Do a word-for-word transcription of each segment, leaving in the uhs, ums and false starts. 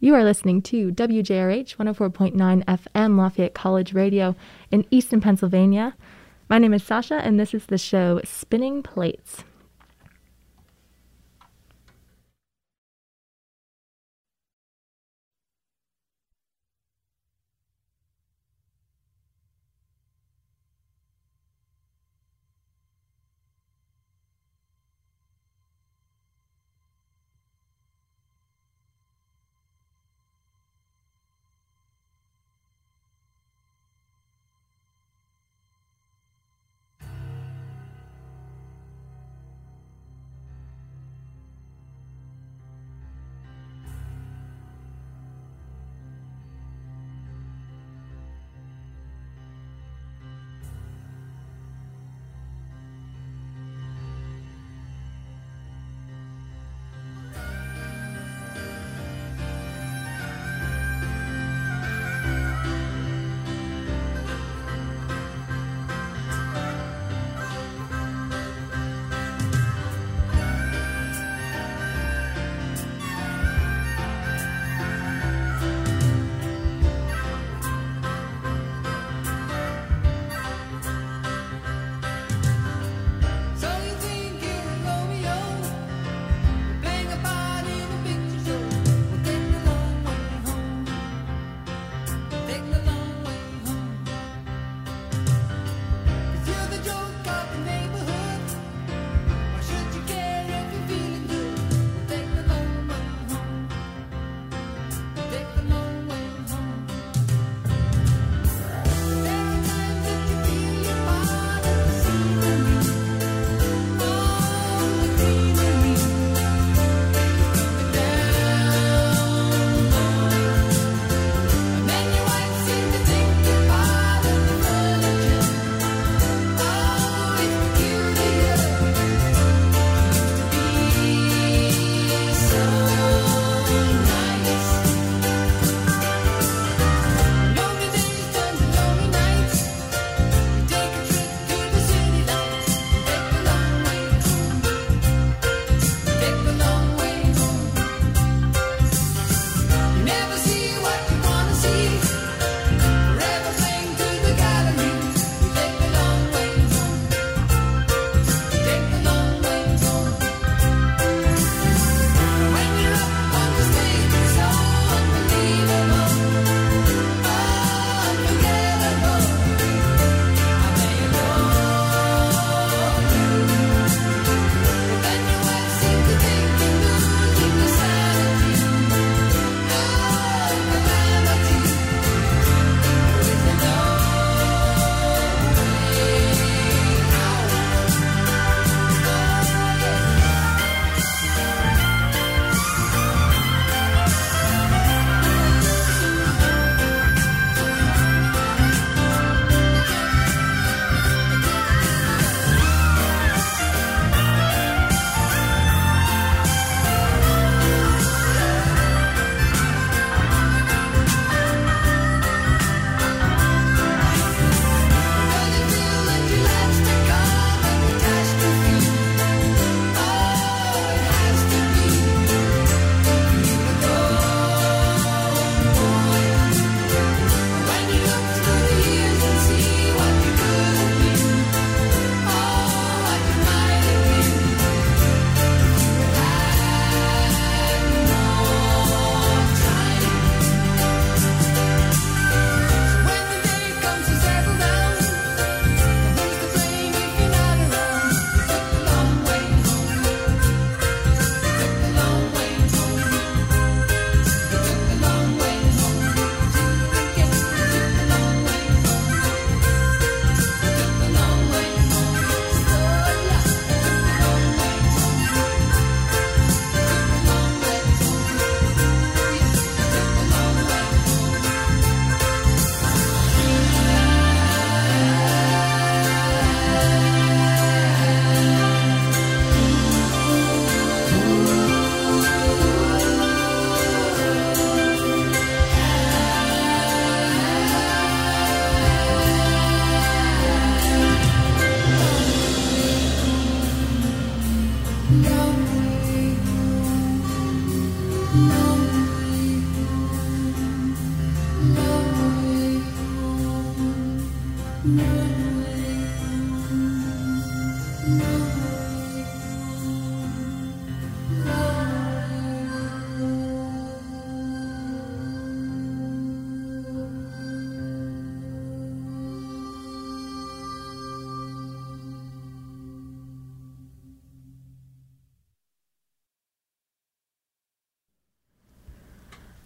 You are listening to W J R H one oh four point nine F M Lafayette College Radio in Easton, Pennsylvania. My name is Sasha, and this is the show Spinning Plates.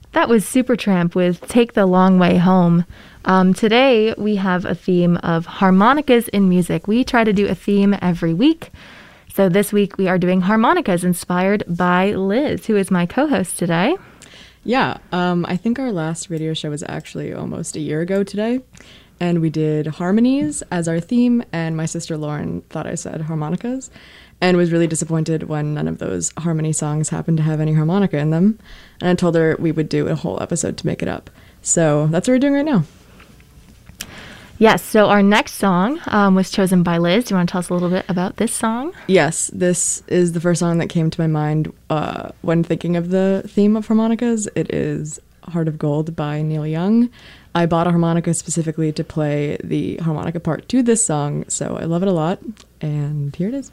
That was Supertramp with Take the Long Way Home. Um, today we have a theme of harmonicas in music. We try to do a theme every week. So this week we are doing harmonicas inspired by Liz, who is my co-host today. Yeah, um, I think our last radio show was actually almost a year ago today. And we did harmonies as our theme, and my sister Lauren thought I said harmonicas and was really disappointed when none of those harmony songs happened to have any harmonica in them. And I told her we would do a whole episode to make it up. So that's what we're doing right now. Yes, so our next song um, was chosen by Liz. Do you want to tell us a little bit about this song? Yes, this is the first song that came to my mind uh, when thinking of the theme of harmonicas. It is Heart of Gold by Neil Young. I bought a harmonica specifically to play the harmonica part to this song, so I love it a lot, and here it is.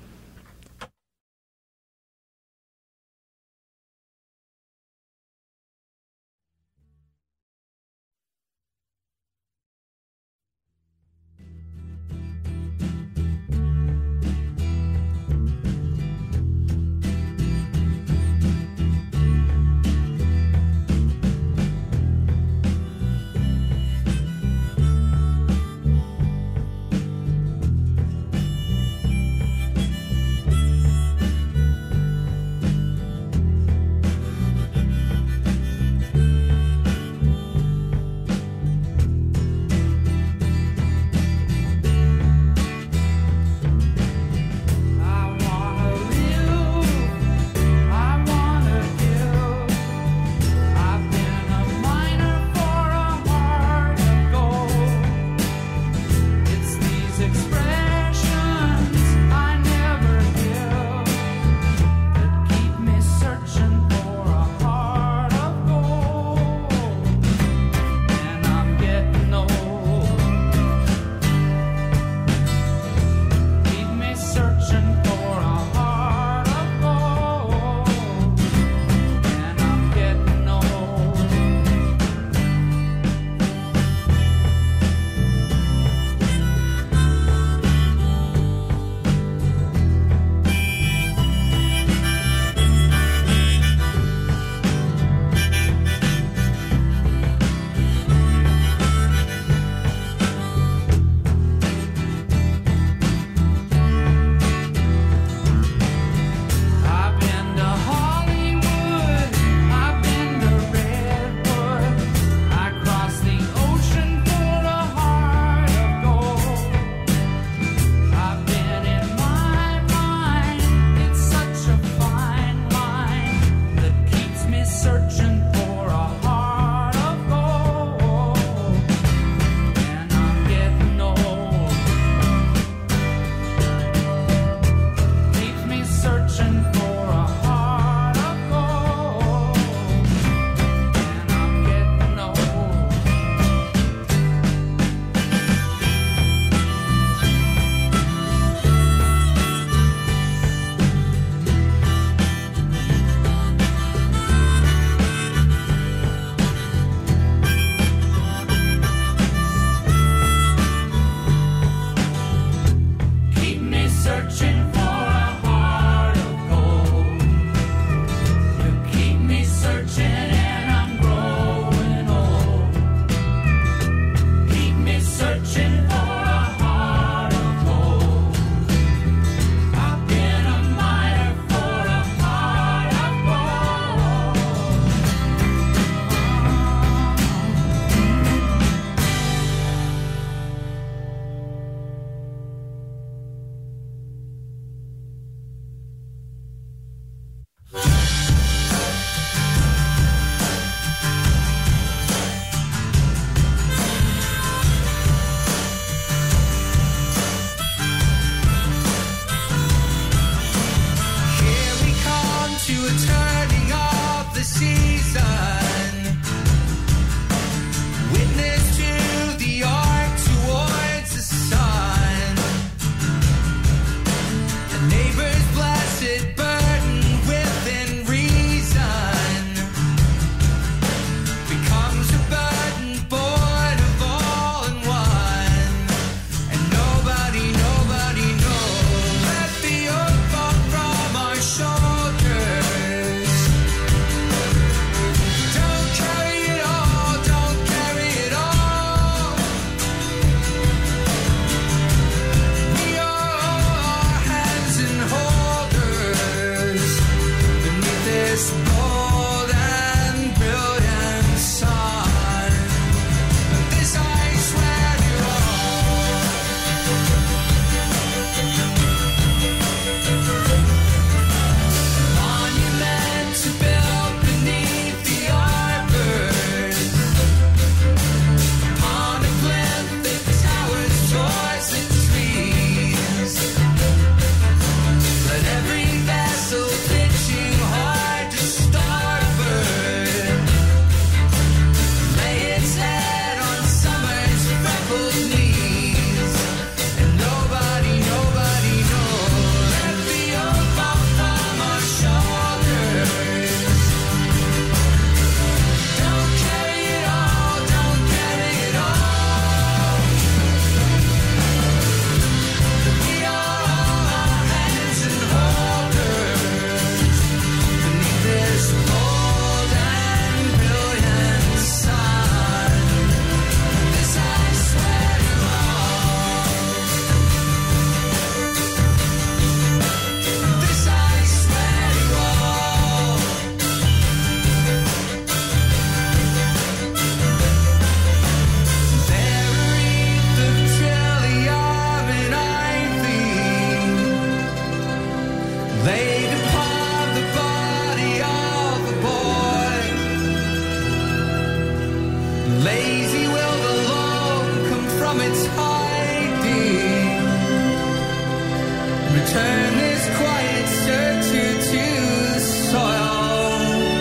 Return this quiet searcher to the soil.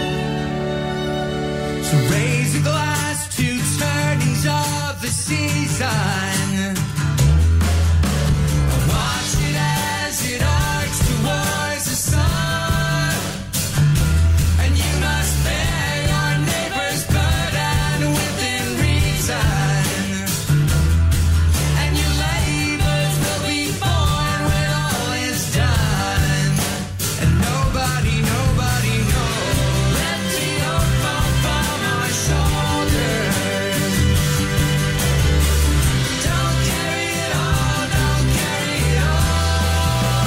So raise a glass to turnings of the season. Watch it as it arcs towards the sun. And you must bear your neighbor's burden within reason. And your labors will be born when all is done. And nobody, nobody knows. Let the yoke fall from our shoulders. Don't carry it all, don't carry it all.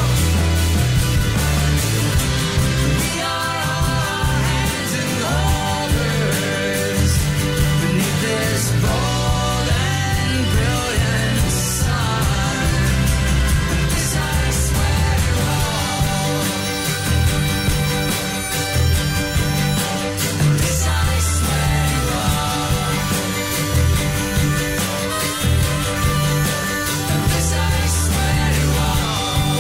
We are all hands and holders beneath this bold and brilliant sun. This I swear to all. This I swear to all. This I swear to all.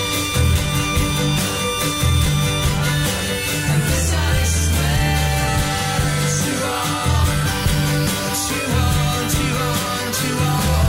And this I swear to all. To all, to all, to all.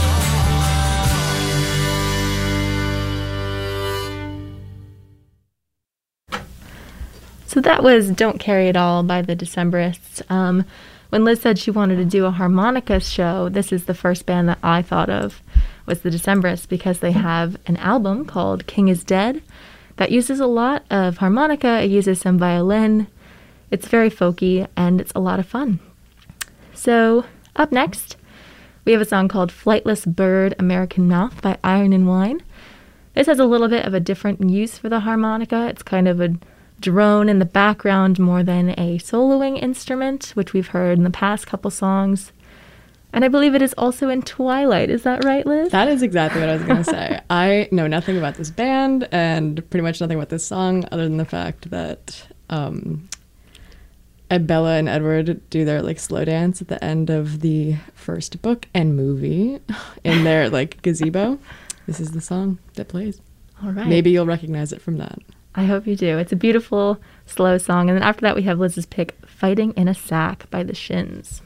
So that was Don't Carry It All by the Decemberists. Um, when Liz said she wanted to do a harmonica show, this is the first band that I thought of, was the Decemberists, because they have an album called King is Dead that uses a lot of harmonica. It uses some violin. It's very folky, and it's a lot of fun. So up next, we have a song called Flightless Bird, American Mouth by Iron and Wine. This has a little bit of a different use for the harmonica. It's kind of a drone in the background more than a soloing instrument, which we've heard in the past couple songs. And I believe it is also in Twilight. Is that right, Liz? That is exactly what I was going to say. I know nothing about this band and pretty much nothing about this song other than the fact that um, Bella and Edward do their like slow dance at the end of the first book and movie in their like gazebo. This is the song that plays. All right. Maybe you'll recognize it from that. I hope you do. It's a beautiful, slow song. And then after that, we have Liz's pick, Fighting in a Sack by the Shins.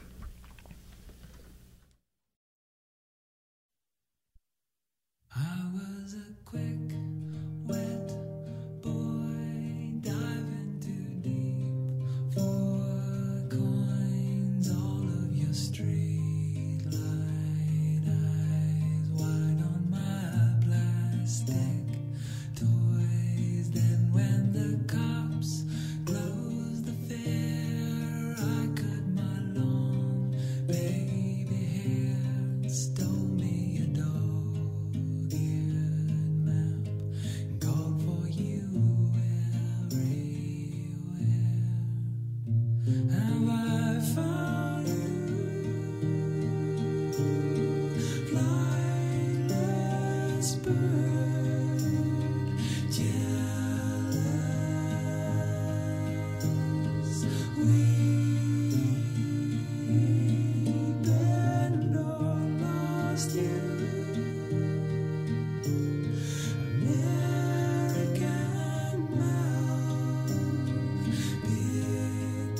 I was a quick, wet boy diving too deep for coins. All of your street light eyes wide on my plastic toys. Then when the cops closed the fair, I cut my long baby hair and stole me a dog-eared map and called for you everywhere. Have I found you, flightless bird, jealous, weeping or lost you, American mouth, big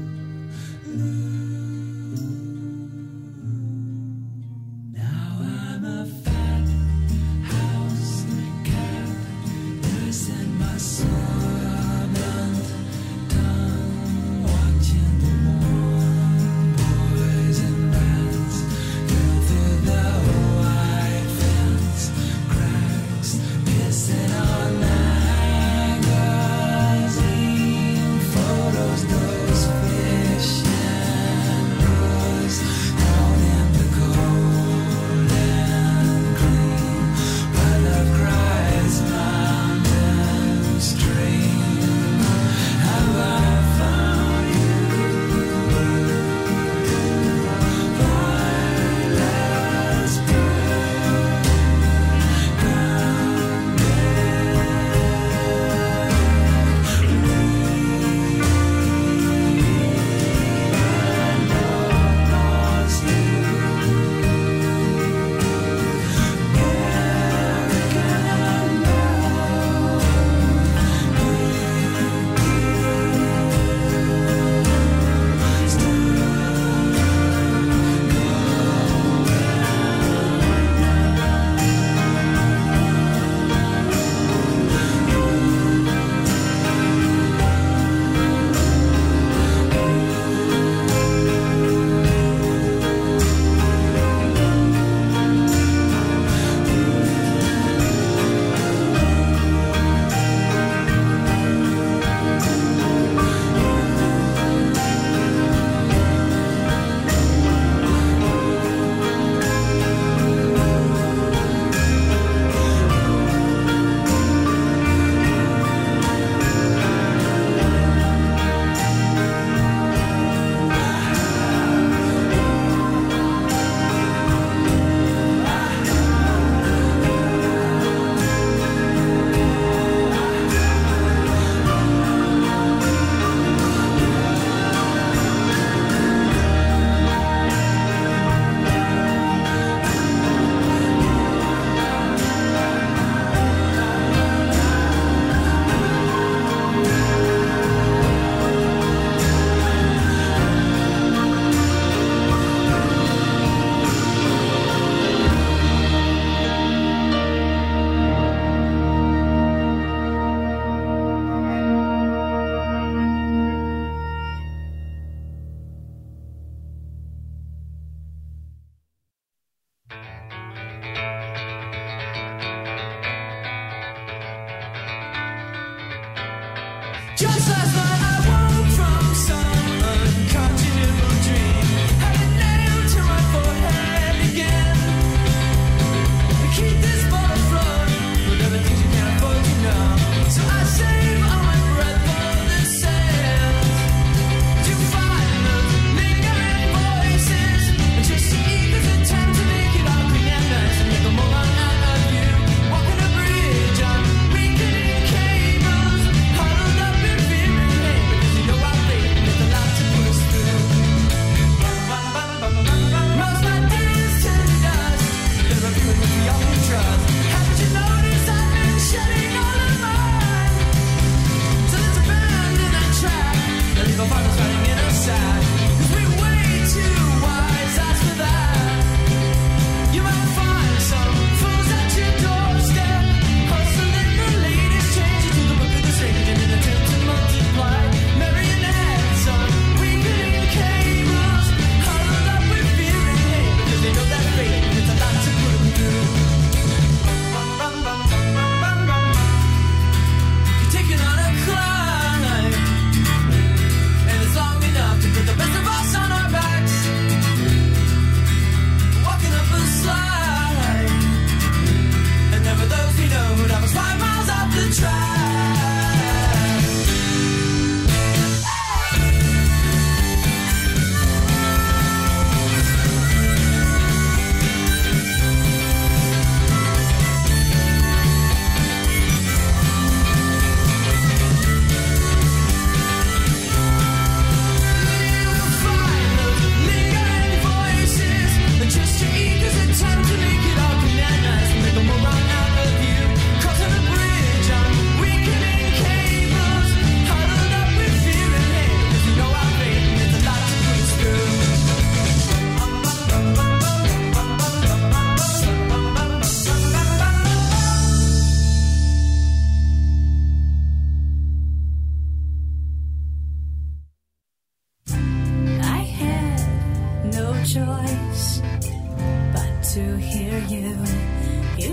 bill, now I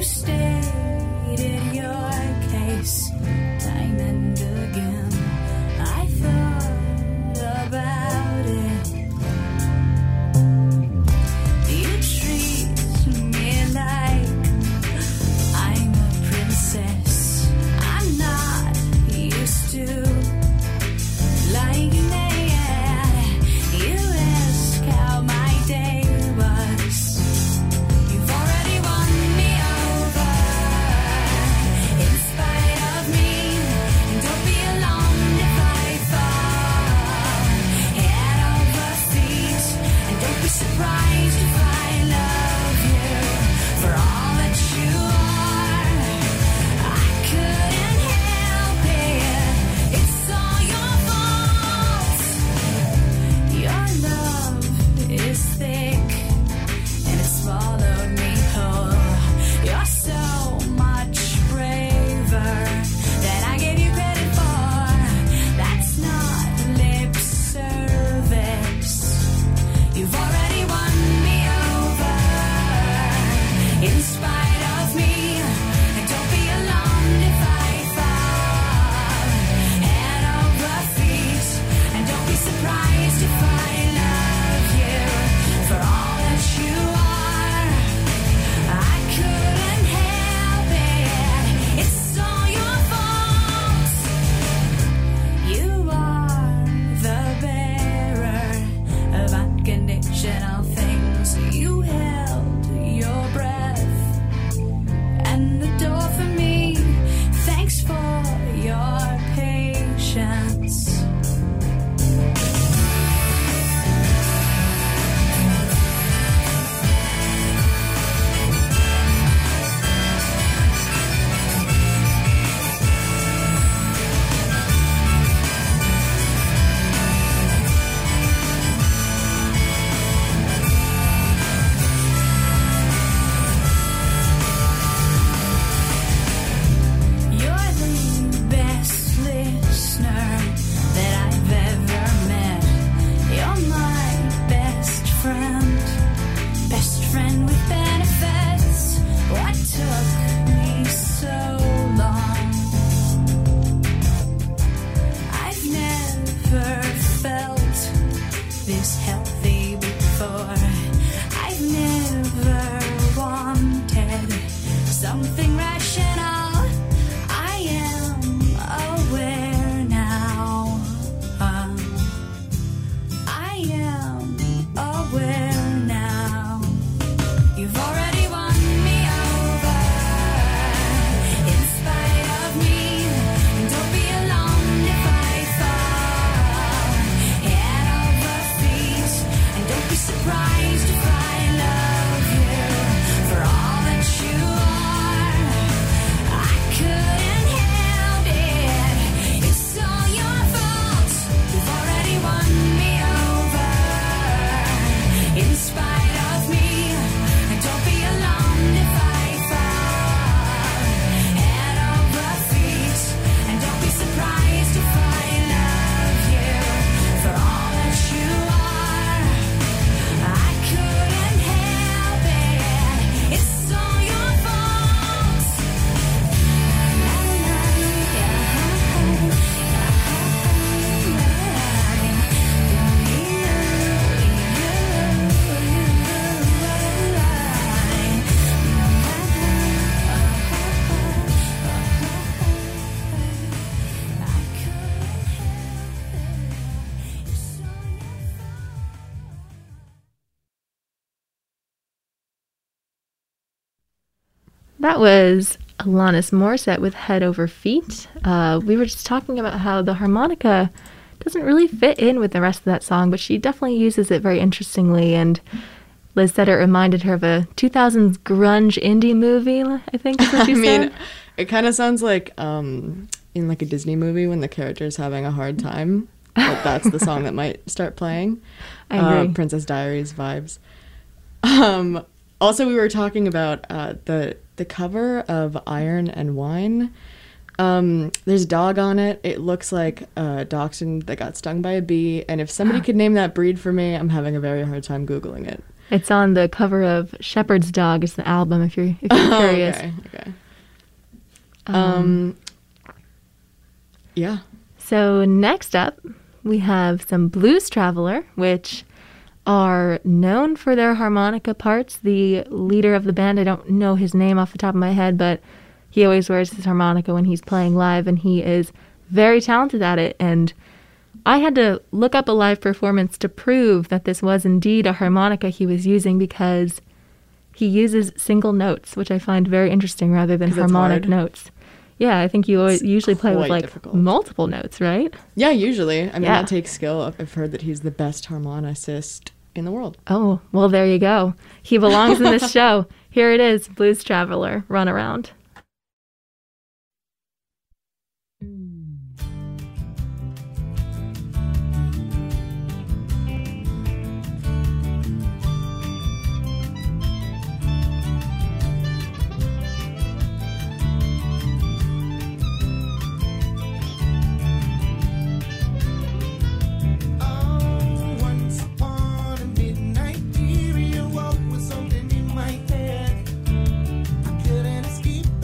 stated your case time and again. I thought about it. You treat me like I'm a princess. I'm not used to like that. You ask how my day was. You've already won me over, in spite of me. And don't be alarmed if I fall head over feet. And don't be surprised if I love you for all that you are. I couldn't help it. It's all your fault. Your love is thick and it swallowed me whole. You're so much braver than I gave you credit for. That's not lip service. You've already won me over, in spite of me. And don't be alarmed if I fall head over feet. And don't be surprised if I love you for all that you are. I couldn't help it. It's all your fault. You are the bearer of unconditional things. You held your breath and the door for me. Thanks for your patience. You're the best listener that I've ever met. You're my best friend, best friend with benefits. What took me so long? I've never felt this healthy before. I've never wanted something rational. I am aware now. Um, I am aware now. You've already won me over, in spite of me. And don't be alarmed if I fall head over feet. And don't be surprised if I love you for all that you are. I couldn't help it. It's all your fault. You've already won me over, in spite of me. And don't be alarmed if I fall head over feet. And don't be surprised if I love you for all that you are. I couldn't help it. It's all your fault. That was Alanis Morissette with Head Over Feet. Uh, we were just talking about how the harmonica doesn't really fit in with the rest of that song, but she definitely uses it very interestingly. And Liz said it reminded her of a two thousands grunge indie movie, I think is what I she mean, said. it kind of sounds like um, in like a Disney movie when the character's having a hard time. Like that's the song that might start playing. I Uh, agree. Princess Diaries vibes. Um, also, we were talking about uh, the the cover of Iron and Wine. Um, there's a dog on it. It looks like a dachshund that got stung by a bee. And if somebody could name that breed for me, I'm having a very hard time Googling it. It's on the cover of Shepherd's Dog is the album, if you're, if you're Oh, curious. okay, okay. Um, Um, yeah. So next up, we have some Blues Traveler, which are known for their harmonica parts. The leader of the band, I don't know his name off the top of my head, but he always wears his harmonica when he's playing live, and he is very talented at it. And I had to look up a live performance to prove that this was indeed a harmonica he was using, because he uses single notes, which I find very interesting, rather than 'Cause it's harmonic hard. notes. Yeah, I think you always It's usually play with quite like difficult. multiple notes, right? Yeah, usually. I mean, Yeah. that takes skill. I've heard that he's the best harmonicist in the world. Oh, well, there you go. He belongs in this show. Here it is, Blues Traveler, Run Around. Oh, once upon a midnight period, walk with something in my head. I couldn't escape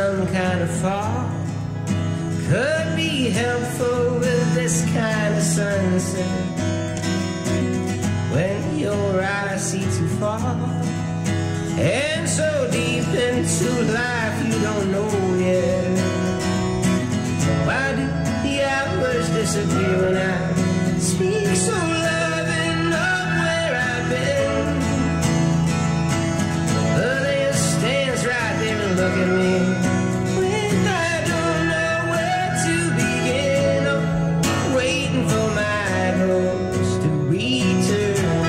some kind of fall could be helpful with this kind of sunset. When your eyes see too far and so deep into life you don't know yet. Why do the hours disappear when I speak so loving of where I've been? But they stands right there and look at me when I don't know where to begin. Oh, waiting for my ghost to return.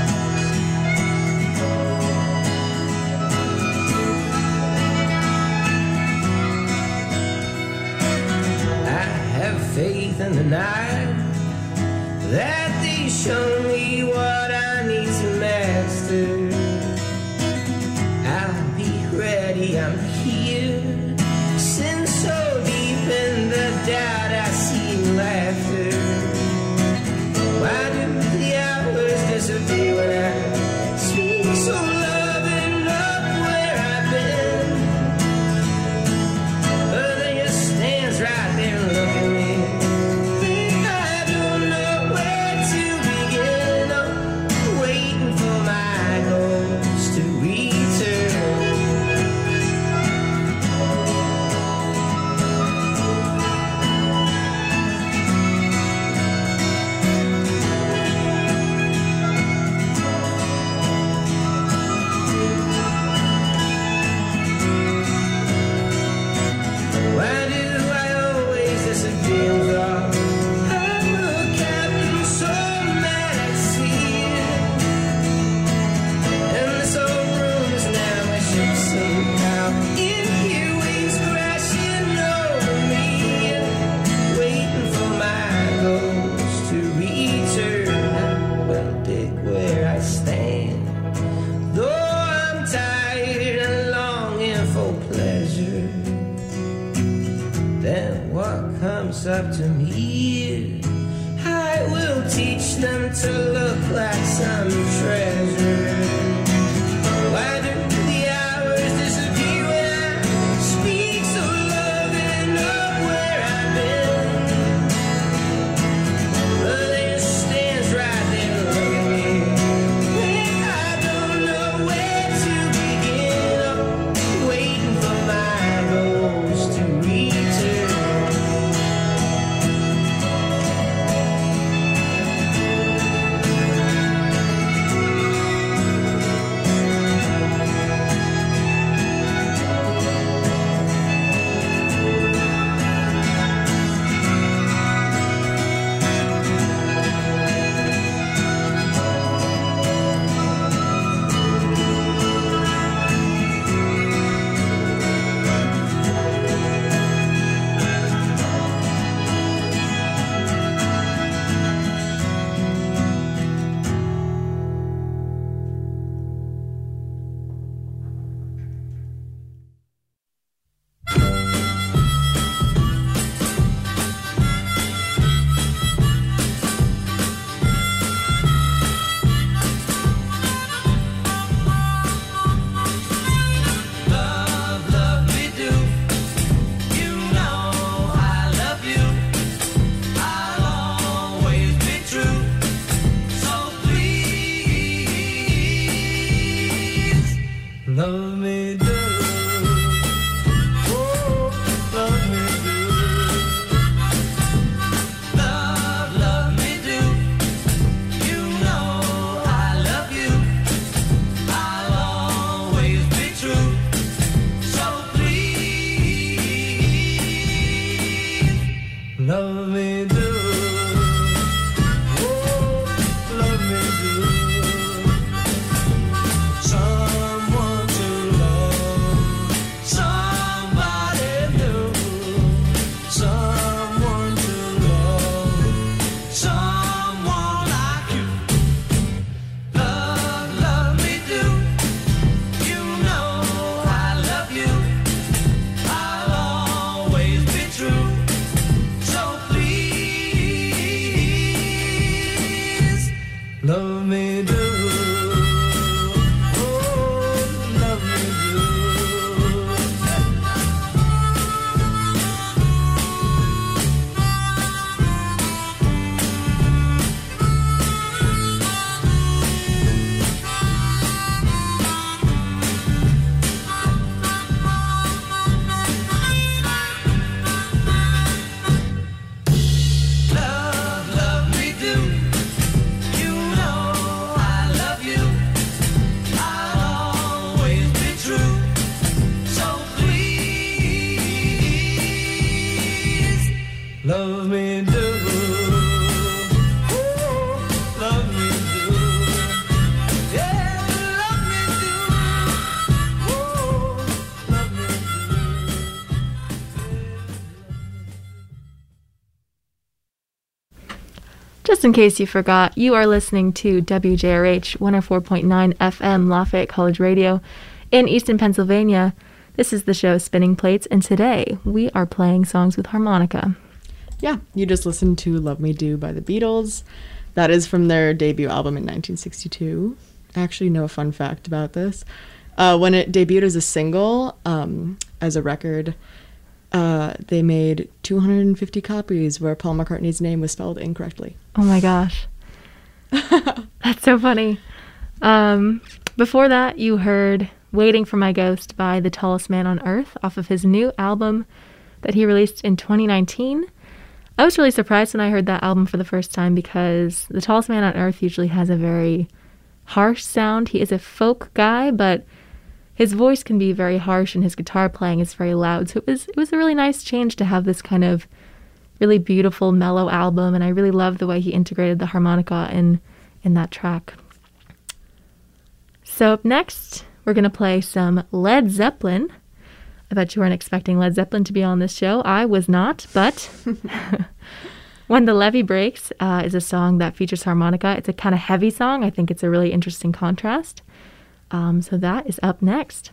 I have faith in the night that they show me what I need to master. I'll be ready, I'm here. Sin so deep in the doubt I see laughter. Why do the hours disappear when I speak so loving of where I've been? But they just stands right there and look at me. I don't know where to begin. I'm waiting for my ghost to return. Why do I always disappear with all? I'm a captain so mad at sea, and this old room is now a ship somehow. In here waves crashing over me, waiting for my ghost to return. I will dig where I stand, though I'm tired and longing for pleasure. Then what comes up to me, I will teach them to look like some treasure. Why do the hours disappear when I speak so loving of where I've been? But they just stands right there and look at me when I don't know where to begin. I'm waiting for my ghost to return. Just in case you forgot, you are listening to W J R H one oh four point nine F M Lafayette College Radio in Easton, Pennsylvania. This is the show Spinning Plates, and today we are playing songs with harmonica. Yeah, you just listened to Love Me Do by the Beatles. That is from their debut album in nineteen sixty-two. I actually know a fun fact about this. Uh, when it debuted as a single, um, as a record, uh, they made two hundred fifty copies where Paul McCartney's name was spelled incorrectly. Oh my gosh. That's so funny. Um, before that, you heard Waiting for My Ghost by The Tallest Man on Earth off of his new album that he released in twenty nineteen. I was really surprised when I heard that album for the first time because The Tallest Man on Earth usually has a very harsh sound. He is a folk guy, but his voice can be very harsh and his guitar playing is very loud. So it was it was a really nice change to have this kind of really beautiful, mellow album, and I really love the way he integrated the harmonica in, in that track. So up next, we're going to play some Led Zeppelin. I bet you weren't expecting Led Zeppelin to be on this show. I was not, but When the Levee Breaks uh, is a song that features harmonica. It's a kind of heavy song. I think it's a really interesting contrast. Um, so that is up next.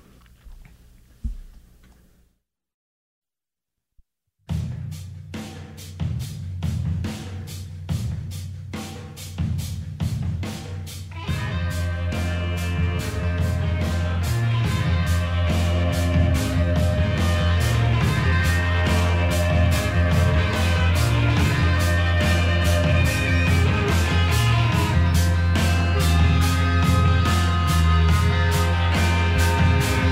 Thank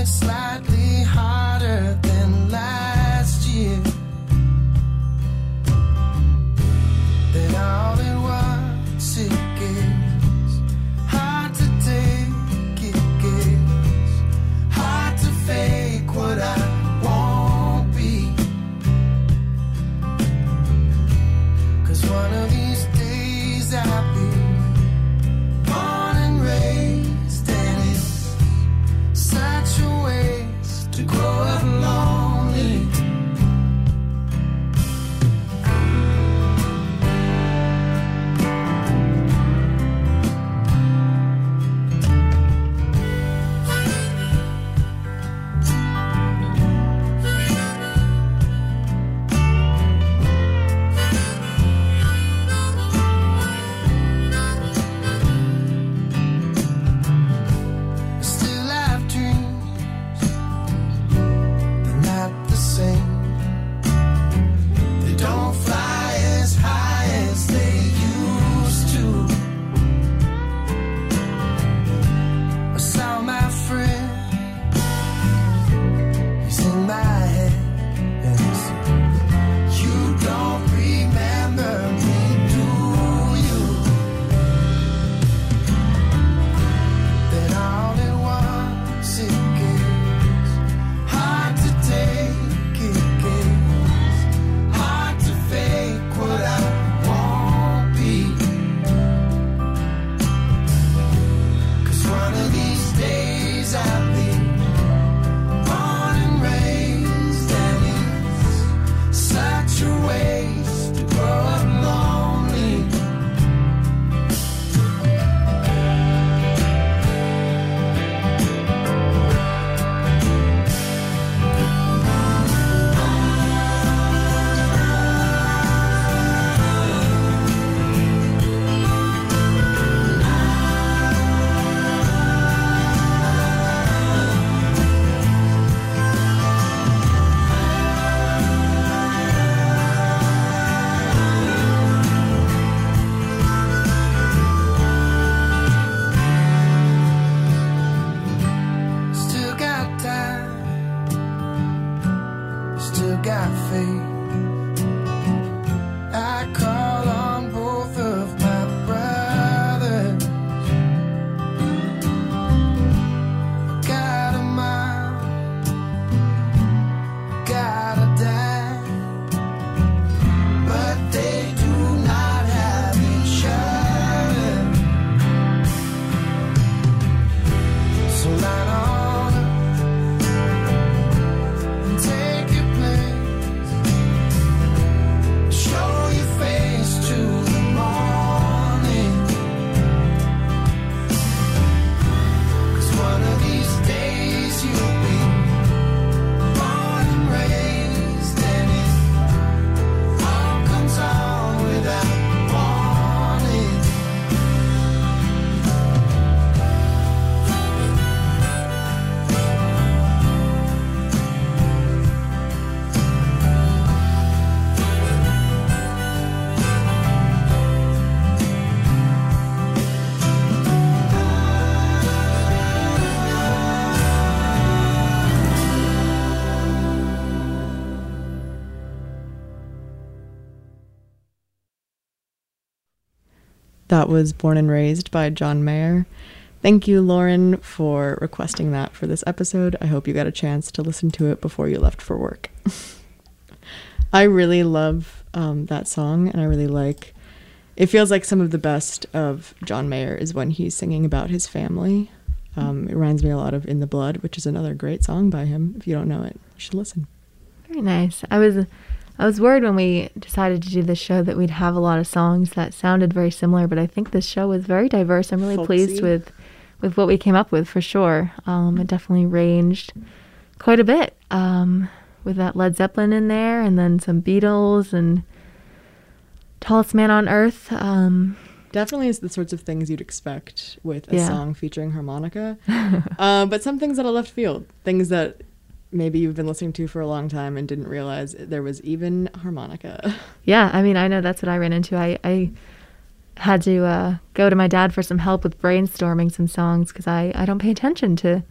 slightly harder than last year. Then all at once it gets hard to take, it gets hard to fake what I won't be. 'Cause one of these days I'll be born and raised, and it's such a waste to grow up lonely. Still have dreams, they're not the same. They don't fly as high as they used to. I saw my friend, he's in my head, and he said, "You don't remember me, do you?" Then all at once it gets hard to take, it gets hard to fake what I won't be. 'Cause one of these days I'll be born and raised, and it's such a waste to grow up lonely. Still got time, still got faith. I call on both of my brothers. Got a mom, got a dad, but they do not have each other. So line on up and take your place. Show your face to the morning. 'Cause one of these days you'll be born and raised, and it all comes on without warning. That was Born and Raised by John Mayer. Thank you, Lauren, for requesting that for this episode. I hope you got a chance to listen to it before you left for work. I really love um, that song, and I really like... It feels like some of the best of John Mayer is when he's singing about his family. Um, it reminds me a lot of In the Blood, which is another great song by him. If you don't know it, you should listen. Very nice. I was I was worried when we decided to do this show that we'd have a lot of songs that sounded very similar, but I think this show was very diverse. I'm really Folksy. pleased with, with what we came up with, for sure. Um, it definitely ranged quite a bit, um, with that Led Zeppelin in there, and then some Beatles and Tallest Man on Earth. Um, Definitely is the sorts of things you'd expect with a Yeah. song featuring harmonica. uh, but some things out of left field. Things that maybe you've been listening to for a long time and didn't realize there was even harmonica. Yeah, I mean, I know that's what I ran into. I, I had to uh, go to my dad for some help with brainstorming some songs because I, I don't pay attention to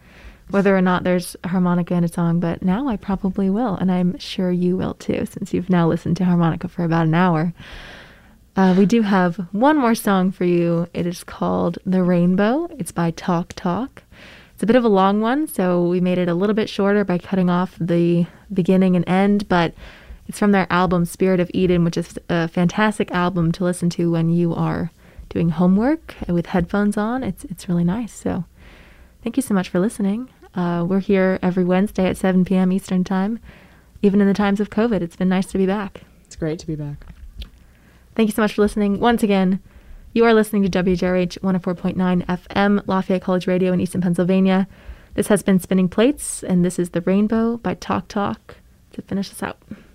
whether or not there's a harmonica in a song, but now I probably will, and I'm sure you will too, since you've now listened to harmonica for about an hour. Uh, we do have one more song for you. It is called The Rainbow. It's by Talk Talk. It's a bit of a long one, so we made it a little bit shorter by cutting off the beginning and end, but it's from their album Spirit of Eden, which is a fantastic album to listen to when you are doing homework with headphones on. It's it's really nice. So thank you so much for listening. Uh, we're here every Wednesday at seven p.m. Eastern Time. Even in the times of COVID, it's been nice to be back. It's great to be back. Thank you so much for listening. Once again, you are listening to W J R H one oh four point nine F M, Lafayette College Radio in Easton, Pennsylvania. This has been Spinning Plates, and this is The Rainbow by Talk Talk to finish us out.